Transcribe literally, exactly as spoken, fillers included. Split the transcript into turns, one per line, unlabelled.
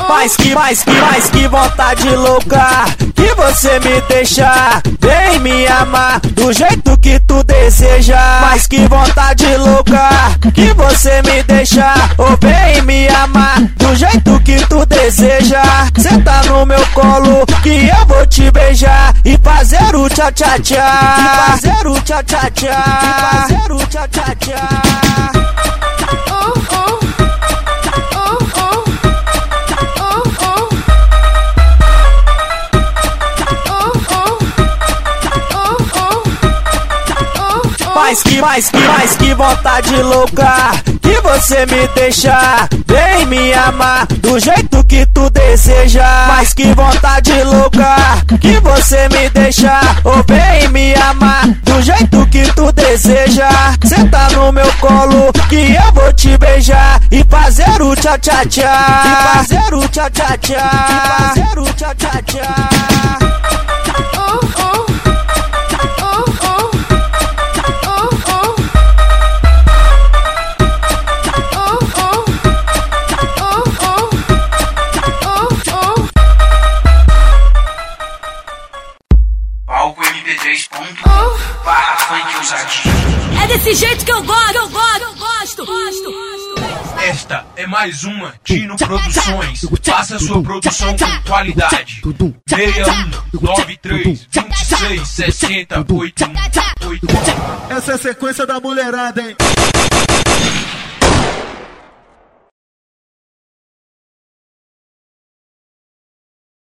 Mas que, mais que, mais que vontade louca que você me deixa. Vem me amar do jeito que tu deseja. Mas que vontade louca que você me deixa. Oh, vem me amar do jeito que tu deseja. Senta no meu colo que eu vou te beijar e fazer o tchá tchá tchá. E fazer o tchá tchá tchá. E fazer o tchá tchá tchá. Mais que, mais que, mais que vontade louca que você me deixa. Vem me amar do jeito que tu deseja. Mas que vontade louca que você me deixa. Oh, vem me amar do jeito que tu deseja. Senta no meu colo que eu vou te beijar e fazer o tchá tchá tchá. E fazer o tchá tchá tchá. E fazer o tchá tchá tchá.
É desse jeito que eu gosto, eu gosto, eu gosto, gosto, gosto.
Esta é mais uma Dino Produções. Faça sua produção com qualidade. seis um nove três dois seis sessenta oito um oito.
Essa é a sequência da mulherada, hein?